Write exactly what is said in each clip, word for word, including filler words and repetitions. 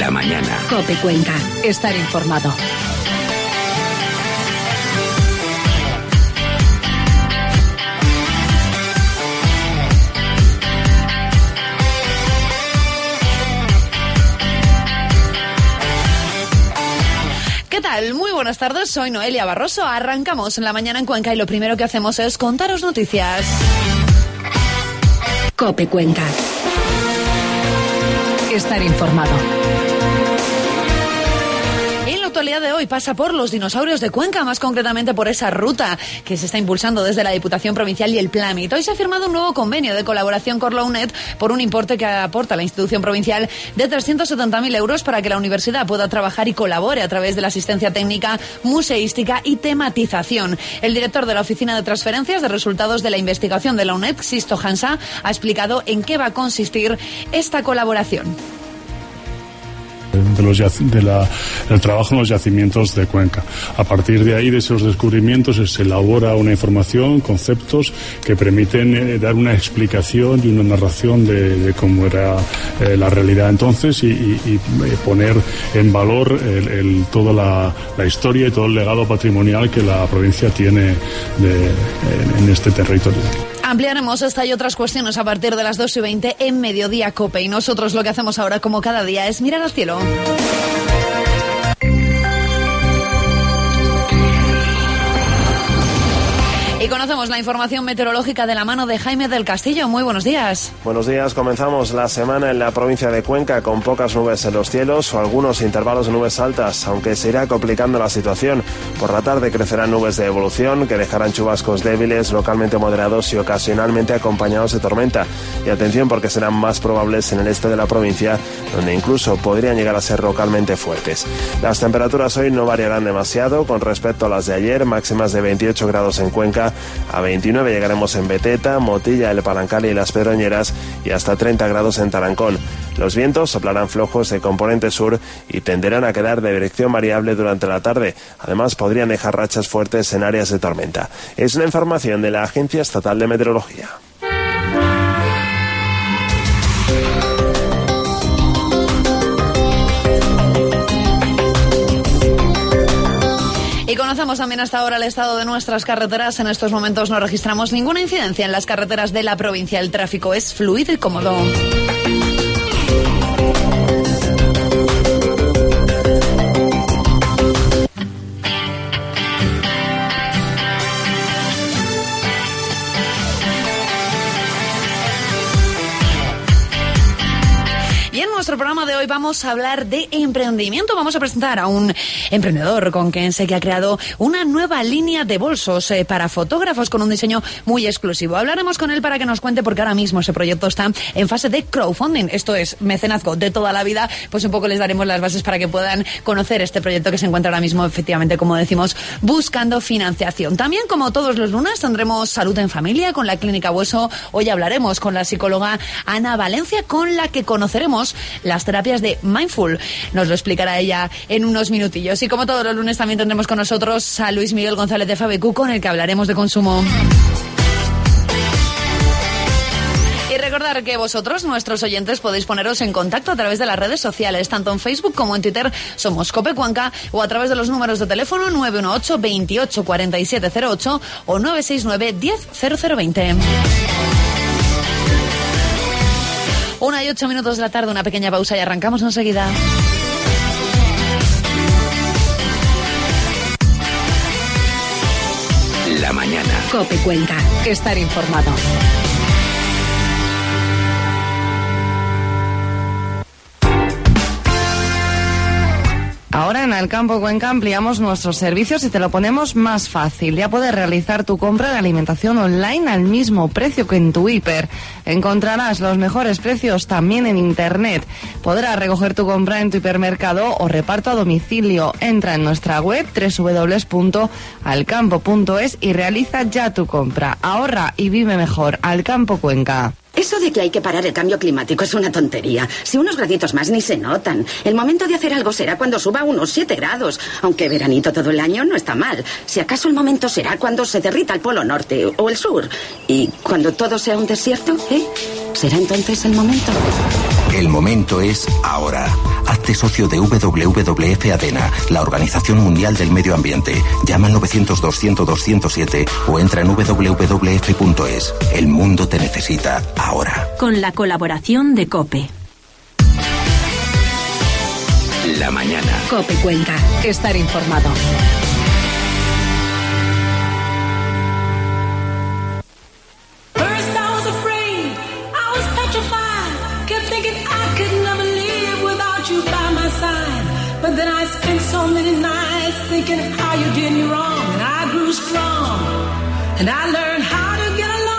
La mañana. COPE Cuenca. Estar informado. ¿Qué tal? Muy buenas tardes, soy Noelia Barroso. Arrancamos en La Mañana en Cuenca y lo primero que hacemos es contaros noticias. COPE Cuenca. Estar informado. La actualidad de hoy pasa por los dinosaurios de Cuenca, más concretamente por esa ruta que se está impulsando desde la Diputación Provincial y el Planit. Hoy se ha firmado un nuevo convenio de colaboración con la UNED por un importe que aporta la institución provincial de trescientos setenta mil euros para que la universidad pueda trabajar y colabore a través de la asistencia técnica, museística y tematización. El director de la Oficina de Transferencias de Resultados de la Investigación de la UNED, Sisto Hansa, ha explicado en qué va a consistir esta colaboración. De los de la, el trabajo en los yacimientos de Cuenca. A partir de ahí, de esos descubrimientos, se elabora una información, conceptos que permiten eh, dar una explicación y una narración de, de cómo era eh, la realidad entonces y, y, y poner en valor el, el, toda la, la historia y todo el legado patrimonial que la provincia tiene de, en, en este territorio. Ampliaremos esta y otras cuestiones a partir de las dos y veinte en Mediodía COPE. Y nosotros lo que hacemos ahora, como cada día, es mirar al cielo. Y conocemos la información meteorológica de la mano de Jaime del Castillo. Muy buenos días. Buenos días. Comenzamos la semana en la provincia de Cuenca con pocas nubes en los cielos o algunos intervalos de nubes altas, aunque se irá complicando la situación. Por la tarde crecerán nubes de evolución que dejarán chubascos débiles, localmente moderados y ocasionalmente acompañados de tormenta. Y atención, porque serán más probables en el este de la provincia, donde incluso podrían llegar a ser localmente fuertes. Las temperaturas hoy no variarán demasiado con respecto a las de ayer, máximas de veintiocho grados en Cuenca. A veintinueve llegaremos en Beteta, Motilla, El Palancal y Las Pedroñeras y hasta treinta grados en Tarancón. Los vientos soplarán flojos de componente sur y tenderán a quedar de dirección variable durante la tarde. Además, podrían dejar rachas fuertes en áreas de tormenta. Es una información de la Agencia Estatal de Meteorología. Y conocemos también hasta ahora el estado de nuestras carreteras. En estos momentos no registramos ninguna incidencia en las carreteras de la provincia. El tráfico es fluido y cómodo. En nuestro programa de hoy vamos a hablar de emprendimiento. Vamos a presentar a un emprendedor conquense que ha creado una nueva línea de bolsos eh, para fotógrafos con un diseño muy exclusivo. Hablaremos con él para que nos cuente, porque ahora mismo ese proyecto está en fase de crowdfunding. Esto es mecenazgo de toda la vida. Pues un poco les daremos las bases para que puedan conocer este proyecto que se encuentra ahora mismo, efectivamente, como decimos, buscando financiación. También, como todos los lunes, tendremos Salud en Familia con la Clínica Hueso. Hoy hablaremos con la psicóloga Ana Valencia, con la que conoceremos las terapias de Mindful. Nos lo explicará ella en unos minutillos. Y como todos los lunes también tendremos con nosotros a Luis Miguel González de Fabecu, con el que hablaremos de consumo. Y recordar que vosotros, nuestros oyentes, podéis poneros en contacto a través de las redes sociales, tanto en Facebook como en Twitter. Somos COPE Cuenca, o a través de los números de teléfono nueve uno ocho, veintiocho, cuarenta y siete cero ocho o nueve seis nueve, diez, cero cero veinte. Una y ocho minutos de la tarde, una pequeña pausa y arrancamos enseguida. La mañana. COPE Cuenca. Estar informado. Ahora en Alcampo Cuenca ampliamos nuestros servicios y te lo ponemos más fácil. Ya puedes realizar tu compra de alimentación online al mismo precio que en tu hiper. Encontrarás los mejores precios también en internet. Podrás recoger tu compra en tu hipermercado o reparto a domicilio. Entra en nuestra web doble u doble u doble u punto alcampo punto es y realiza ya tu compra. Ahorra y vive mejor. Alcampo Cuenca. Eso de que hay que parar el cambio climático es una tontería. Si unos graditos más ni se notan. El momento de hacer algo será cuando suba unos siete grados. Aunque veranito todo el año no está mal. Si acaso el momento será cuando se derrita el polo norte o el sur. Y cuando todo sea un desierto, ¿eh? ¿Será entonces el momento? El momento es ahora. Hazte socio de W W F ADENA, la Organización Mundial del Medio Ambiente. Llama al novecientos dos cien dos cero siete o entra en w w f punto es. El mundo te necesita ahora. Con la colaboración de COPE. La mañana. COPE Cuenca. Estar informado. But then I spent so many nights thinking how you did me wrong, and I grew strong, and I learned how to get along.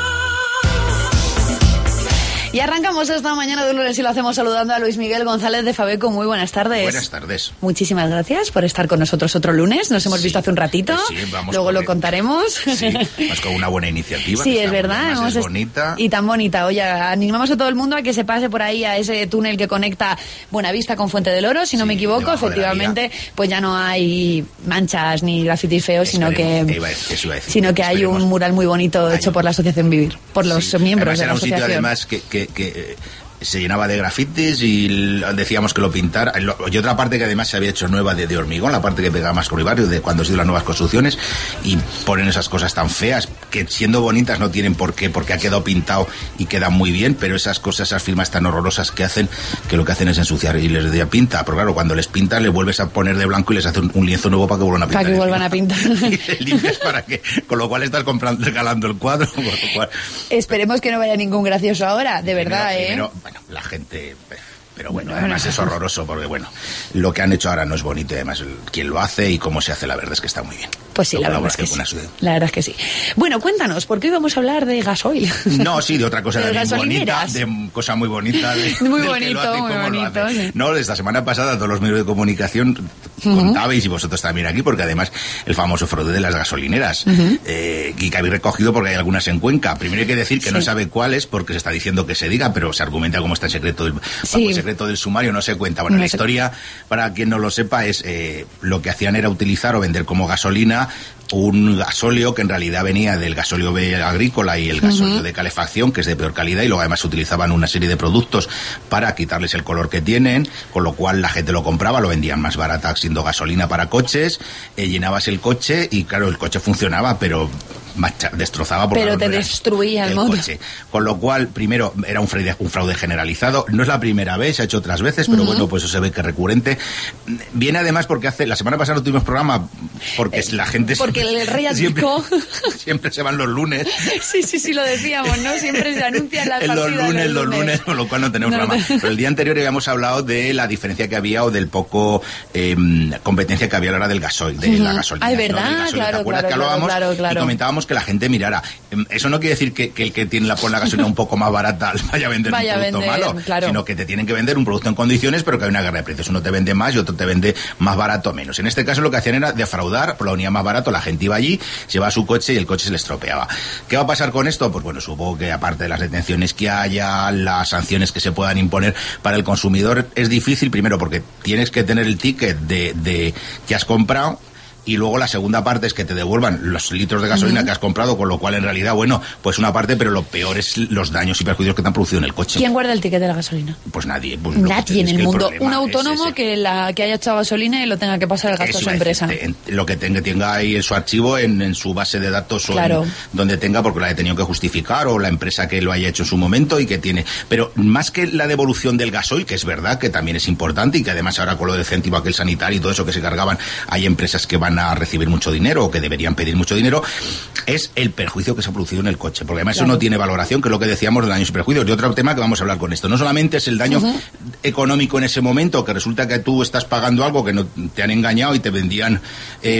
Y arrancamos esta mañana de lunes y lo hacemos saludando a Luis Miguel González de Fabeco. Muy buenas tardes. Buenas tardes. Muchísimas gracias por estar con nosotros otro lunes. Nos hemos sí, visto hace un ratito. Sí, vamos Luego lo el... contaremos. Sí, vamos con una buena iniciativa. Sí, que es verdad. Además es bonita. Y tan bonita. Oye, animamos a todo el mundo a que se pase por ahí a ese túnel que conecta Buenavista con Fuente del Oro. Si no sí, me equivoco, efectivamente, pues ya no hay manchas ni grafitis feos, sino que, iba a decir, eso iba a decir, sino que hay un mural muy bonito hay hecho un... por la Asociación Vivir, por los sí. miembros además, de la era un asociación. sitio además que... que, que se llenaba de grafitis y decíamos que lo pintara. Y otra parte que además se había hecho nueva de, de hormigón, la parte que pegaba más con el barrio, de cuando han sido las nuevas construcciones, y ponen esas cosas tan feas que siendo bonitas no tienen por qué, porque ha quedado pintado y queda muy bien, pero esas cosas, esas firmas tan horrorosas que hacen, que lo que hacen es ensuciar y les decía pinta, pero claro, cuando les pintan le vuelves a poner de blanco y les hace un, un lienzo nuevo para que vuelvan a pintar. Para que vuelvan a pintar. Y les limpias para que, con lo cual estás comprando, regalando el cuadro, con lo cual... Esperemos que no vaya ningún gracioso ahora, de primero, verdad, ¿eh? Primero, bueno, la gente... Pero bueno, además es horroroso porque, bueno, lo que han hecho ahora no es bonito y además quien lo hace y cómo se hace, la verdad es que está muy bien. Pues sí, la verdad es que sí. La verdad es que sí. Bueno, cuéntanos, ¿por qué hoy vamos a hablar de gasoil? No, sí, de otra cosa de también bonita, de cosa muy bonita. De, muy del bonito, que lo hace y muy cómo bonito. Lo hace. Sí. No, desde la semana pasada todos los medios de comunicación uh-huh. contabais, y vosotros también aquí, porque además el famoso fraude de las gasolineras, uh-huh. eh, y que habéis recogido porque hay algunas en Cuenca. Primero hay que decir que sí. no sabe cuáles, porque se está diciendo que se diga, pero se argumenta como está en secreto del, sí. bajo el secreto del sumario, no se cuenta. Bueno, no la sé. Historia, para quien no lo sepa, es eh, lo que hacían era utilizar o vender como gasolina un gasóleo que en realidad venía del gasóleo agrícola y el gasóleo uh-huh. de calefacción, que es de peor calidad, y luego además utilizaban una serie de productos para quitarles el color que tienen, con lo cual la gente lo compraba, lo vendían más barata siendo gasolina para coches, eh, llenabas el coche y claro, el coche funcionaba, pero macha, destrozaba por pero te destruía el, el motor. Coche. Con lo cual, primero, era un fraude, un fraude generalizado. No es la primera vez, se ha hecho otras veces, pero uh-huh. bueno, pues eso se ve que es recurrente. Viene además porque hace la semana pasada no tuvimos programa porque eh, la gente... Porque siempre, el rey siempre, siempre, siempre se van los lunes. Sí, sí, sí, lo decíamos, ¿no? Siempre se anuncian las en partidas los lunes, los lunes. los lunes, con lo cual no tenemos no, programa. No. Pero el día anterior habíamos hablado de la diferencia que había o del poco eh, competencia que había a la hora del gasoil, de uh-huh. la gasolina. Ah, es verdad, ¿no? claro, ¿Te acuerdas claro, que hablábamos claro, claro. y comentábamos que la gente mirara? Eso no quiere decir que, que el que tiene la, pone la gasolina un poco más barata vaya a vender vaya un producto vender, malo, claro. sino que te tienen que vender un producto en condiciones, pero que hay una guerra de precios. Uno te vende más y otro te vende más barato o menos. En este caso lo que hacían era defraudar, por la unidad más barato, la gente iba allí, se iba a su coche y el coche se le estropeaba. ¿Qué va a pasar con esto? Pues bueno, supongo que aparte de las detenciones que haya, las sanciones que se puedan imponer para el consumidor, es difícil, primero porque tienes que tener el ticket de, de que has comprado, y luego la segunda parte es que te devuelvan los litros de gasolina uh-huh. que has comprado, con lo cual en realidad, bueno, pues una parte, pero lo peor es los daños y perjuicios que te han producido en el coche. ¿Quién guarda el ticket de la gasolina? Pues nadie. Pues nadie en el mundo. Un autónomo es que la que haya echado gasolina y lo tenga que pasar el gasto a su empresa. En, lo que tenga, tenga ahí en su archivo, en, en su base de datos, claro. o en, donde tenga, porque lo haya tenido que justificar, o la empresa que lo haya hecho en su momento y que tiene. Pero más que la devolución del gasoil, que es verdad que también es importante y que además ahora con lo del céntimo aquel sanitario y todo eso que se cargaban, hay empresas que van a recibir mucho dinero dinero o que deberían pedir mucho dinero, es el perjuicio que se ha producido en el coche, porque además claro. eso no tiene valoración, que es lo que decíamos de daños y perjuicios. Y otro tema que vamos a hablar con esto, no solamente es el daño uh-huh. económico en ese momento, que resulta que tú estás pagando algo que no te han engañado y te vendían eh,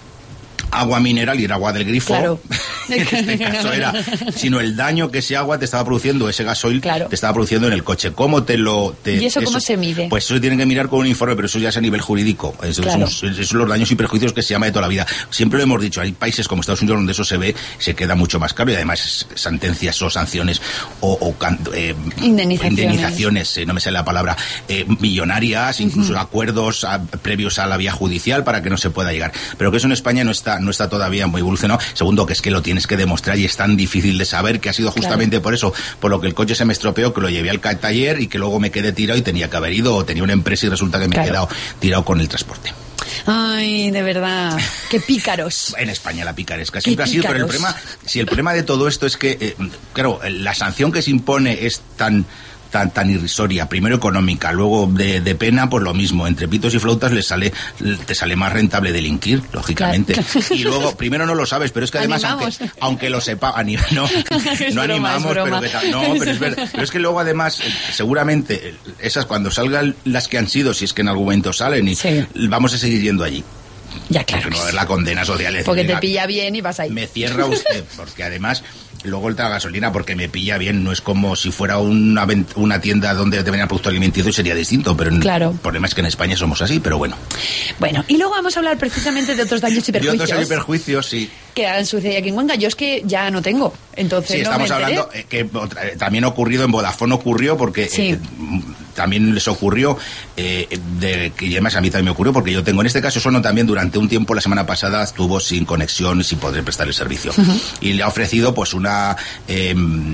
agua mineral y era agua del grifo, claro. en este caso era, sino el daño que ese agua te estaba produciendo, ese gasoil claro. te estaba produciendo en el coche. ¿Cómo te lo...? Te, ¿Y eso, eso cómo se mide? Pues eso se tiene que mirar con un informe, pero eso ya es a nivel jurídico. Eso, claro. son, esos son los daños y perjuicios que se llama de toda la vida. Siempre lo hemos dicho, hay países como Estados Unidos donde eso se ve, se queda mucho más caro y además sentencias o sanciones o, o eh, indemnizaciones, indemnizaciones eh, no me sale la palabra, eh, millonarias, incluso uh-huh. acuerdos a, previos a la vía judicial para que no se pueda llegar. Pero que eso en España no está no está todavía muy evolucionado. Segundo, que es que lo tienes que demostrar y es tan difícil de saber que ha sido justamente claro. por eso, por lo que el coche se me estropeó, que lo llevé al taller y que luego me quedé tirado y tenía que haber ido, o tenía una empresa y resulta que me claro. he quedado tirado con el transporte. Ay, de verdad, qué pícaros. En España la picaresca siempre ha sido, pero el problema, si el problema de todo esto es que, eh, claro, la sanción que se impone es tan... Tan, tan irrisoria, primero económica, luego de, de pena, pues lo mismo, entre pitos y flautas les sale, te sale más rentable delinquir, lógicamente. Claro. Y luego, primero no lo sabes, pero es que además, aunque, aunque lo sepa, anim, no, no broma, animamos, pero que, no, pero es verdad, pero es que luego además, seguramente, esas cuando salgan las que han sido, si es que en algún momento salen, y sí. vamos a seguir yendo allí. Ya, claro. Porque no es la condena social. Porque te pilla bien y vas ahí. Me cierra usted, porque además... Luego el de la gasolina, porque me pilla bien, no es como si fuera una, una tienda donde te venía producto alimenticio, sería distinto, pero claro. el problema es que en España somos así, pero bueno. Bueno, y luego vamos a hablar precisamente de otros daños y perjuicios. De otros perjuicios, sí. Que han sucedido aquí en Cuenca. Yo es que ya no tengo, entonces sí, no estamos me hablando eh, que eh, también ha ocurrido en Vodafone, ocurrió porque sí. eh, también les ocurrió, eh, de, que además a mí también me ocurrió, porque yo tengo en este caso Sono también durante un tiempo, la semana pasada, estuvo sin conexión y sin poder prestar el servicio. Uh-huh. Y le ha ofrecido pues una... Eh,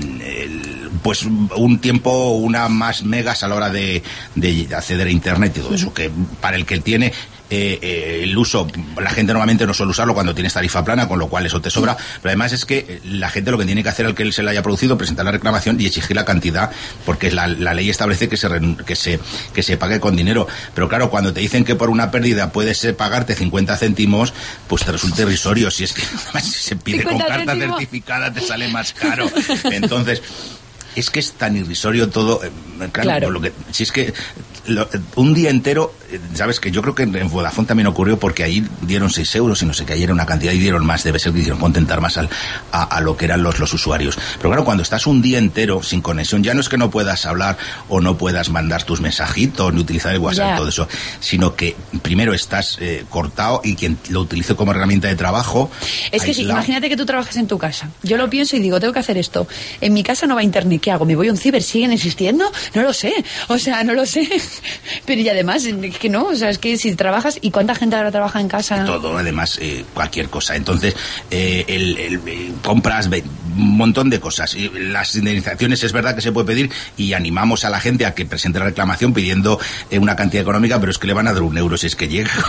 El, pues un tiempo, una más megas a la hora de, de acceder a internet y todo eso, que para el que tiene eh, eh, el uso, la gente normalmente no suele usarlo cuando tienes tarifa plana, con lo cual eso te sobra, pero además es que la gente lo que tiene que hacer al que se le haya producido, presentar la reclamación y exigir la cantidad, porque la, la ley establece que se, que se que se pague con dinero, pero claro, cuando te dicen que por una pérdida puedes pagarte cincuenta céntimos, pues te resulta irrisorio, si es que además si se pide con carta céntimos. certificada te sale más caro. Entonces, es que es tan irrisorio todo, eh, claro, claro. Lo que, si es que lo, un día entero, eh, sabes que yo creo que en Vodafone también ocurrió porque ahí dieron seis euros y no sé qué, ahí era una cantidad y dieron más, debe ser que hicieron contentar más al, a, a lo que eran los, los usuarios. Pero claro, cuando estás un día entero sin conexión, ya no es que no puedas hablar o no puedas mandar tus mensajitos ni utilizar el WhatsApp, yeah. todo eso, sino que primero estás eh, cortado y quien lo utilice como herramienta de trabajo... Es que sí, imagínate que tú trabajas en tu casa. Yo lo pienso y digo, tengo que hacer esto. En mi casa no va internet, ¿qué hago? ¿Me voy a un ciber? ¿Siguen existiendo? No lo sé. O sea, no lo sé. Pero y además, es que no, o sea, es que si trabajas, ¿y cuánta gente ahora trabaja en casa? Todo, además, eh, cualquier cosa. Entonces, eh, el, el, el, compras un montón de cosas. Y las indemnizaciones es verdad que se puede pedir y animamos a la gente a que presente la reclamación pidiendo eh, una cantidad económica, pero es que le van a dar un euro si es que llega.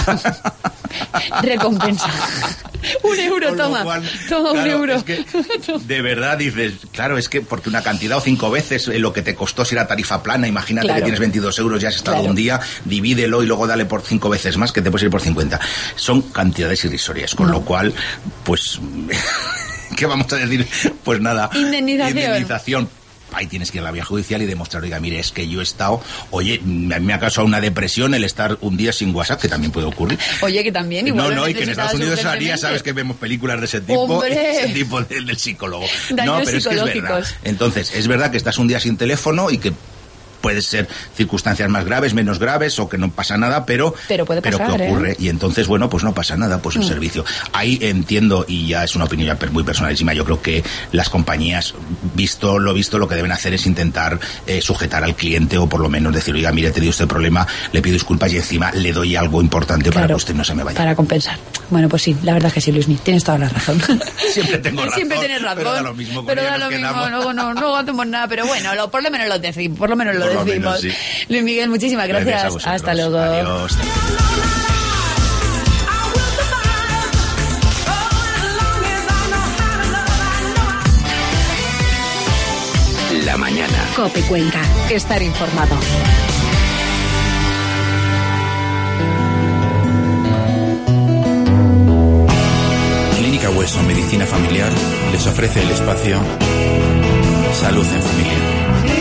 Recompensa. Un euro, Con toma. Cual, toma claro, un euro. Es que de verdad dices, claro, es que porque una cantidad o cinco veces lo que te costó si era tarifa plana, imagínate claro. que tienes veintidós euros, ya has estado claro. un día, divídelo y luego dale por cinco veces más, que te puedes ir por cincuenta. Son cantidades irrisorias, con no. lo cual, pues, ¿qué vamos a decir? Pues nada, indemnización. indemnización. Ahí tienes que ir a la vía judicial y demostrar, oiga, mire, es que yo he estado, oye, a mí me ha causado una depresión el estar un día sin WhatsApp, que también puede ocurrir. Oye, que también igual. No, no, y que en Estados Unidos haría, sabes que vemos películas de ese tipo, ese tipo del, del psicólogo. Daños no, pero es que es verdad. Entonces, es verdad que estás un día sin teléfono y que puede ser circunstancias más graves, menos graves, o que no pasa nada, pero pero, puede pasar, pero que ocurre, ¿eh? Y entonces, bueno, pues no pasa nada, pues el mm. servicio. Ahí entiendo, y ya es una opinión ya muy personalísima, yo creo que las compañías, visto lo visto, lo que deben hacer es intentar eh, sujetar al cliente, o por lo menos decir, oiga, mire, he tenido este problema, le pido disculpas y encima le doy algo importante claro, para que usted no se me vaya. Para compensar. Bueno, pues sí, la verdad que sí, Luismi, tienes toda la razón. Siempre tengo razón. Siempre tienes razón. Pero da lo mismo. Pero da lo mismo, luego no, no hacemos nada, pero bueno, lo, por lo menos lo decimos, por lo menos lo por decimos. Lo menos, sí. Luis Miguel, muchísimas gracias. gracias Hasta luego. Adiós. La mañana. COPE Cuenca. Estar informado. Clínica Hueso Medicina Familiar les ofrece el espacio Salud en Familia.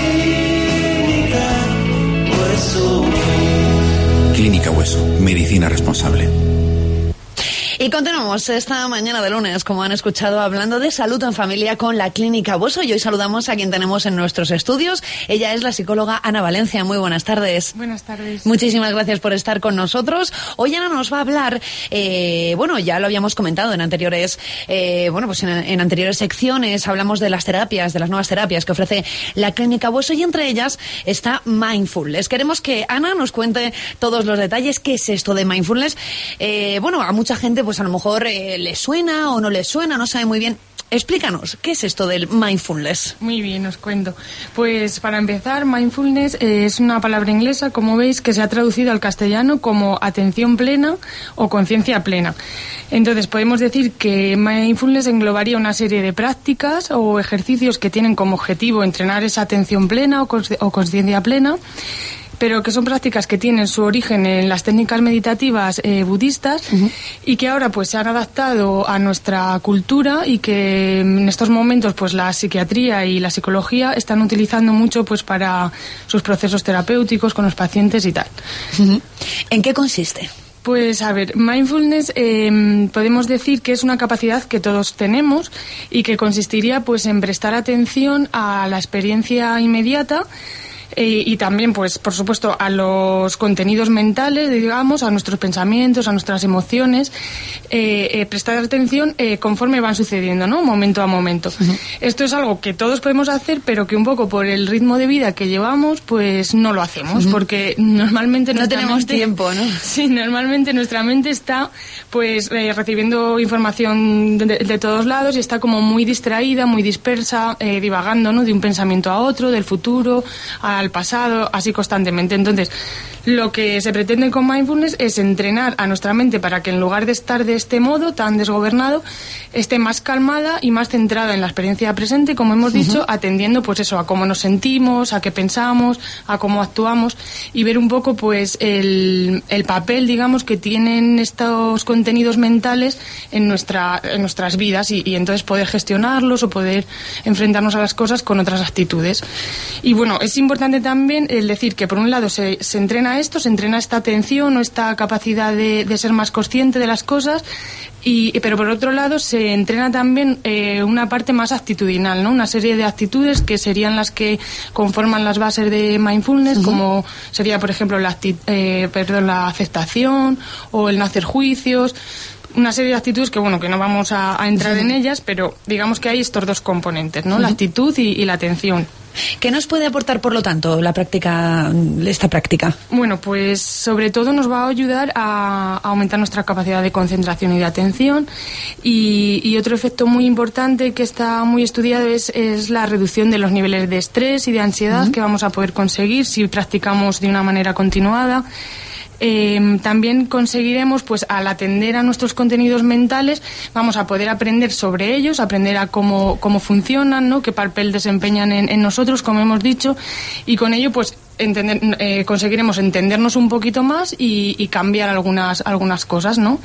Clínica Hueso, medicina responsable. Y continuamos esta mañana de lunes, como han escuchado, hablando de salud en familia con la Clínica Hueso. Y hoy saludamos a quien tenemos en nuestros estudios. Ella es la psicóloga Ana Valencia. Muy buenas tardes. Buenas tardes. Muchísimas gracias por estar con nosotros. Hoy Ana nos va a hablar, eh, bueno, ya lo habíamos comentado en anteriores, eh, bueno, pues en, en anteriores secciones hablamos de las terapias, de las nuevas terapias que ofrece la Clínica Hueso, y entre ellas está Mindfulness. Queremos que Ana nos cuente todos los detalles. ¿Qué es esto de Mindfulness? Eh, bueno, a mucha gente pues pues a lo mejor eh, le suena o no le suena, no sabe muy bien. Explícanos, ¿qué es esto del mindfulness? Muy bien, os cuento. Pues para empezar, mindfulness eh, es una palabra inglesa, como veis, que se ha traducido al castellano como atención plena o conciencia plena. Entonces podemos decir que mindfulness englobaría una serie de prácticas o ejercicios que tienen como objetivo entrenar esa atención plena o consci- o conciencia plena, pero que son prácticas que tienen su origen en las técnicas meditativas eh, budistas uh-huh. y que ahora pues se han adaptado a nuestra cultura y que en estos momentos pues la psiquiatría y la psicología están utilizando mucho pues para sus procesos terapéuticos con los pacientes y tal. Uh-huh. ¿En qué consiste? Pues a ver, mindfulness eh, podemos decir que es una capacidad que todos tenemos y que consistiría pues en prestar atención a la experiencia inmediata. Eh, y también, pues, por supuesto, a los contenidos mentales, digamos, a nuestros pensamientos, a nuestras emociones, eh, eh, prestar atención eh, conforme van sucediendo, ¿no? Momento a momento. Uh-huh. Esto es algo que todos podemos hacer, pero que un poco por el ritmo de vida que llevamos, pues no lo hacemos, uh-huh. porque normalmente no tenemos mente, tiempo, ¿no? Sí, normalmente nuestra mente está, pues, eh, recibiendo información de, de todos lados y está como muy distraída, muy dispersa, eh, divagando, ¿no? De un pensamiento a otro, del futuro, a al pasado, así constantemente. Entonces, lo que se pretende con mindfulness es entrenar a nuestra mente para que en lugar de estar de este modo tan desgobernado, esté más calmada y más centrada en la experiencia presente, como hemos dicho, uh-huh. atendiendo pues eso, a cómo nos sentimos, a qué pensamos, a cómo actuamos y ver un poco pues el, el papel, digamos, que tienen estos contenidos mentales en nuestra en nuestras vidas y, y entonces poder gestionarlos o poder enfrentarnos a las cosas con otras actitudes. Y bueno, es importante también el decir que por un lado se, se entrena esto, se entrena esta atención o esta capacidad de, de ser más consciente de las cosas, y, pero por otro lado se entrena también eh, una parte más actitudinal, ¿no? Una serie de actitudes que serían las que conforman las bases de mindfulness, uh-huh. como sería, por ejemplo, la, acti- eh, perdón, la aceptación o el no hacer juicios. Una serie de actitudes que, bueno, que no vamos a, a entrar uh-huh. en ellas, pero digamos que hay estos dos componentes, ¿no? Uh-huh. La actitud y, y la atención. ¿Qué nos puede aportar, por lo tanto, la práctica, esta práctica? Bueno, pues sobre todo nos va a ayudar a, a aumentar nuestra capacidad de concentración y de atención, y, y otro efecto muy importante que está muy estudiado es, es la reducción de los niveles de estrés y de ansiedad uh-huh. que vamos a poder conseguir si practicamos de una manera continuada. Eh, también conseguiremos, pues al atender a nuestros contenidos mentales, vamos a poder aprender sobre ellos, aprender a cómo, cómo funcionan, ¿no? Qué papel desempeñan en, en nosotros, como hemos dicho, y con ello, pues entender, eh, conseguiremos entendernos un poquito más y, y cambiar algunas algunas cosas, ¿no?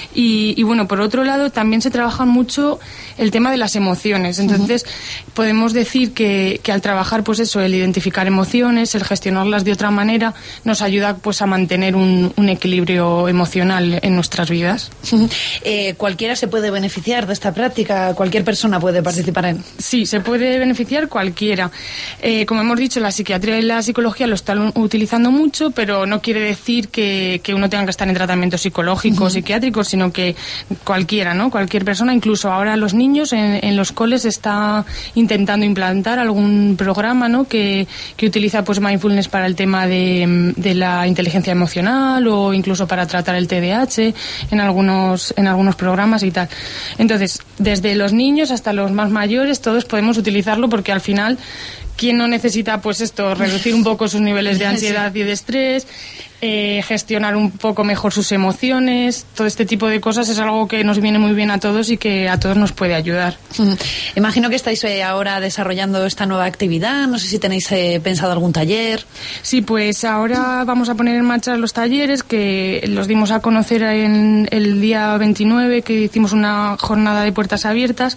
Y, y bueno, por otro lado, también se trabaja mucho el tema de las emociones. Entonces, uh-huh. podemos decir que, que al trabajar, pues eso, el identificar emociones, el gestionarlas de otra manera, nos ayuda pues a mantener un, un equilibrio emocional en nuestras vidas. Uh-huh. Eh, ¿Cualquiera se puede beneficiar de esta práctica? ¿Cualquier persona puede participar en...? Sí, se puede beneficiar cualquiera. Eh, como hemos dicho, la psiquiatría y la psicología lo están utilizando mucho, pero no quiere decir que, que uno tenga que estar en tratamiento psicológico o uh-huh. psiquiátrico, sino que cualquiera, ¿no? Cualquier persona, incluso ahora los niños en, en los coles está intentando implantar algún programa, ¿no? Que, que utiliza pues mindfulness para el tema de, de la inteligencia emocional o incluso para tratar el T D A H en algunos, en algunos programas y tal. Entonces, desde los niños hasta los más mayores, todos podemos utilizarlo porque al final, ¿quién no necesita, pues esto, reducir un poco sus niveles de ansiedad y de estrés, eh, gestionar un poco mejor sus emociones? Todo este tipo de cosas es algo que nos viene muy bien a todos y que a todos nos puede ayudar. Mm. Imagino que estáis eh, ahora desarrollando esta nueva actividad. No sé si tenéis eh, pensado algún taller. Sí, pues ahora vamos a poner en marcha los talleres que los dimos a conocer en el día veintinueve, que hicimos una jornada de puertas abiertas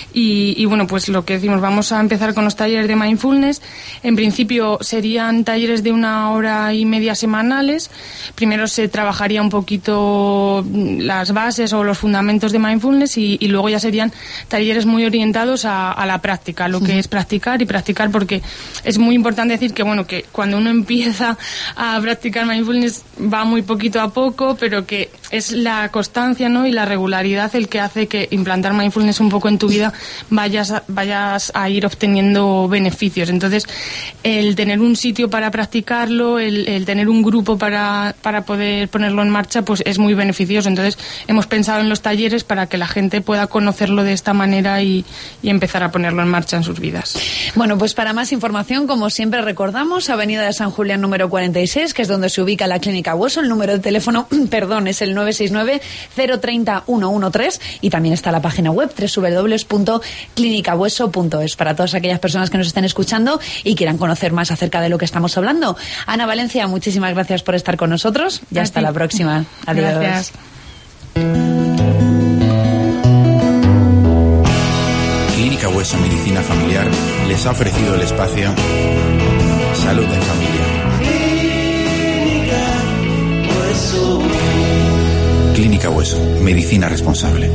y, y bueno, pues lo que decimos, vamos a empezar con los talleres de mindfulness. En principio serían talleres de una hora y media semanales. Primero se trabajaría un poquito las bases o los fundamentos de mindfulness y, y luego ya serían talleres muy orientados a, a la práctica, lo que sí. es practicar y practicar, porque es muy importante decir que bueno, que cuando uno empieza a practicar mindfulness va muy poquito a poco, pero que es la constancia, ¿no? Y la regularidad el que hace que implantar mindfulness un poco en tu vida vayas a, vayas a ir obteniendo beneficios. Entonces, el tener un sitio para practicarlo, el, el tener un grupo para, para poder ponerlo en marcha, pues es muy beneficioso. Entonces, hemos pensado en los talleres para que la gente pueda conocerlo de esta manera y, y empezar a ponerlo en marcha en sus vidas. Bueno, pues para más información, como siempre recordamos, Avenida de San Julián número cuarenta y seis, que es donde se ubica la Clínica Hueso. El número de teléfono, perdón, es el nueve seis nueve, cero tres cero, uno uno tres, y también está la página web doble u doble u doble u punto clínica hueso punto es para todas aquellas personas que nos estén escuchando y quieran conocer más acerca de lo que estamos hablando. Ana Valencia, muchísimas gracias por estar con nosotros. Ya hasta la próxima. Adiós. Gracias. Clínica Hueso Medicina Familiar les ha ofrecido el espacio Salud en Familia. Clínica Hueso, medicina responsable.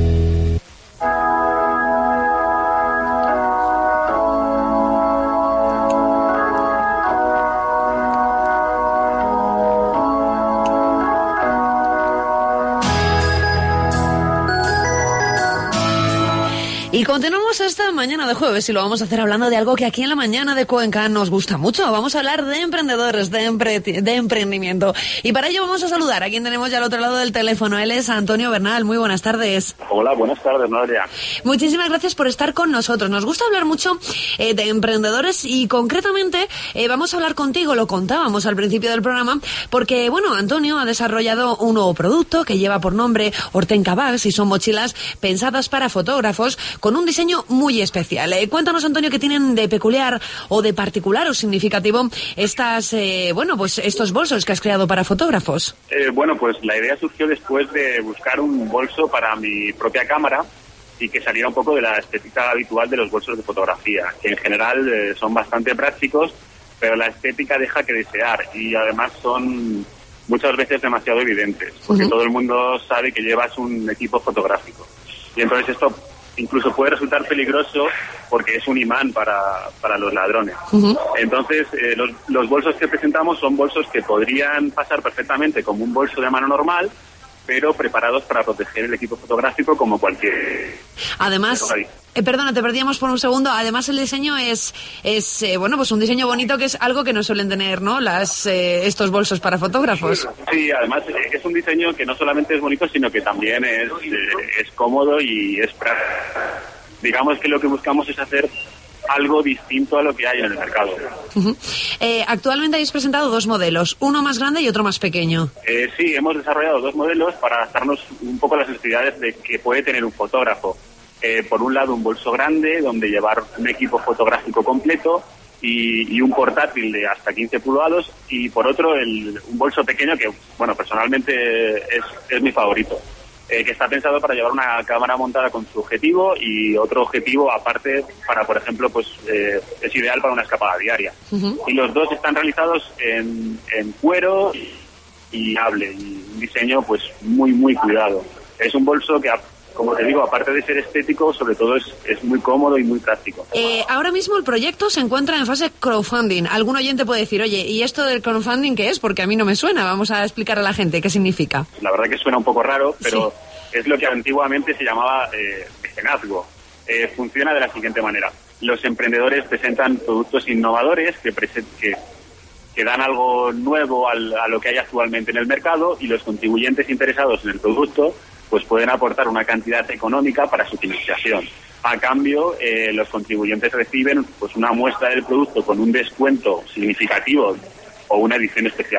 Y continuamos esta mañana de jueves y lo vamos a hacer hablando de algo que aquí en la mañana de Cuenca nos gusta mucho. Vamos a hablar de emprendedores, de, empre de emprendimiento. Y para ello vamos a saludar a quien tenemos ya al otro lado del teléfono. Él es Antonio Bernal. Muy buenas tardes. Hola, buenas tardes, Noelia. Muchísimas gracias por estar con nosotros. Nos gusta hablar mucho eh, de emprendedores y concretamente eh, vamos a hablar contigo, lo contábamos al principio del programa, porque, bueno, Antonio ha desarrollado un nuevo producto que lleva por nombre Hortenka Bags y son mochilas pensadas para fotógrafos con un diseño muy especial. Eh, cuéntanos, Antonio, qué tienen de peculiar o de particular o significativo estas, eh, bueno, pues estos bolsos que has creado para fotógrafos. Eh, bueno, pues la idea surgió después de buscar un bolso para mi propia cámara y que saliera un poco de la estética habitual de los bolsos de fotografía, que en general eh, son bastante prácticos, pero la estética deja que desear y además son muchas veces demasiado evidentes, porque uh-huh. todo el mundo sabe que llevas un equipo fotográfico. Y entonces esto incluso puede resultar peligroso porque es un imán para, para los ladrones. Uh-huh. Entonces, eh, los, los bolsos que presentamos son bolsos que podrían pasar perfectamente como un bolso de mano normal, pero preparados para proteger el equipo fotográfico como cualquier... Además, eh, perdona, te perdíamos por un segundo. Además, el diseño es, es eh, bueno, pues un diseño bonito, que es algo que no suelen tener, ¿no?, Las, eh, estos bolsos para fotógrafos. Sí, sí, además eh, es un diseño que no solamente es bonito, sino que también es, eh, es cómodo y es práctico. Digamos que lo que buscamos es hacer algo distinto a lo que hay en el mercado. Uh-huh. eh, actualmente habéis presentado dos modelos, uno más grande y otro más pequeño. Eh, sí, hemos desarrollado dos modelos para adaptarnos un poco a las necesidades de que puede tener un fotógrafo. Eh, por un lado, un bolso grande donde llevar un equipo fotográfico completo y, y un portátil de hasta quince pulgadas, y por otro el, un bolso pequeño que, bueno, personalmente es, es mi favorito. Eh, que está pensado para llevar una cámara montada con su objetivo y otro objetivo aparte para, por ejemplo, pues eh, es ideal para una escapada diaria. Uh-huh. Y los dos están realizados en, en cuero y, y hable, y un diseño pues muy, muy cuidado. Es un bolso que, como te digo, aparte de ser estético, sobre todo es, es muy cómodo y muy práctico. Eh, ahora mismo el proyecto se encuentra en fase crowdfunding. Algún oyente puede decir, oye, ¿y esto del crowdfunding qué es? Porque a mí no me suena. Vamos a explicar a la gente qué significa. La verdad que suena un poco raro, pero sí. Es lo que antiguamente se llamaba eh, mecenazgo. Eh, funciona de la siguiente manera. Los emprendedores presentan productos innovadores que, present que, que dan algo nuevo al, a lo que hay actualmente en el mercado, y los contribuyentes interesados en el producto pues pueden aportar una cantidad económica para su financiación. A cambio, eh, los contribuyentes reciben pues una muestra del producto con un descuento significativo o una edición especial.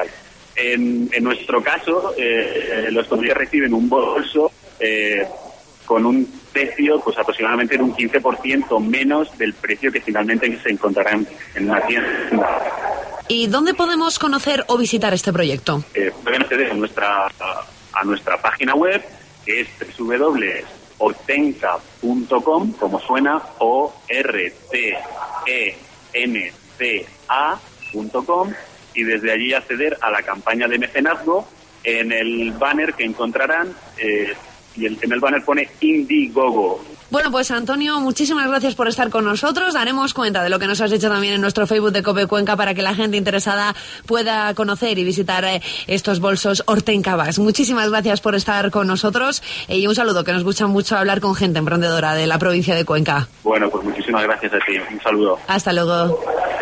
En, en nuestro caso, eh, los contribuyentes reciben un bolso eh, con un precio pues aproximadamente en un quince por ciento menos del precio que finalmente se encontrarán en una tienda. ¿Y dónde podemos conocer o visitar este proyecto? Eh, pueden acceder a nuestra, a, a nuestra página web, que es doble u doble u doble u punto hortenka punto com, como suena, O R T E N C A punto com, y desde allí acceder a la campaña de mecenazgo. En el banner que encontrarán, eh, y el, en el banner pone Indiegogo, Bueno, pues Antonio, muchísimas gracias por estar con nosotros. Daremos cuenta de lo que nos has hecho también en nuestro Facebook de COPE Cuenca para que la gente interesada pueda conocer y visitar eh, estos bolsos Hortencabas. Muchísimas gracias por estar con nosotros eh, y un saludo, que nos gusta mucho hablar con gente emprendedora de la provincia de Cuenca. Bueno, pues muchísimas gracias a ti. Un saludo. Hasta luego.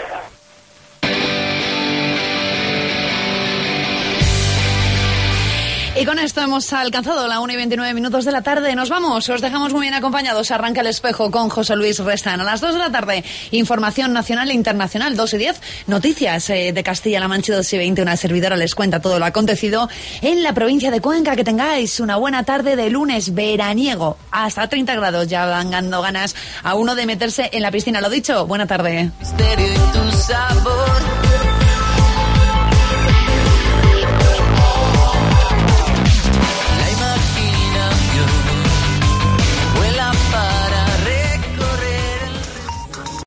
Y con esto hemos alcanzado la una y veintinueve minutos de la tarde. Nos vamos, os dejamos muy bien acompañados. Arranca el espejo con José Luis Restán. A las dos de la tarde, información nacional e internacional. dos y diez, noticias eh, de Castilla-La Mancha. dos y veinte, una servidora les cuenta todo lo acontecido en la provincia de Cuenca. Que tengáis una buena tarde de lunes veraniego. Hasta treinta grados, ya van dando ganas a uno de meterse en la piscina. Lo dicho, buena tarde. Misterio y tu sabor.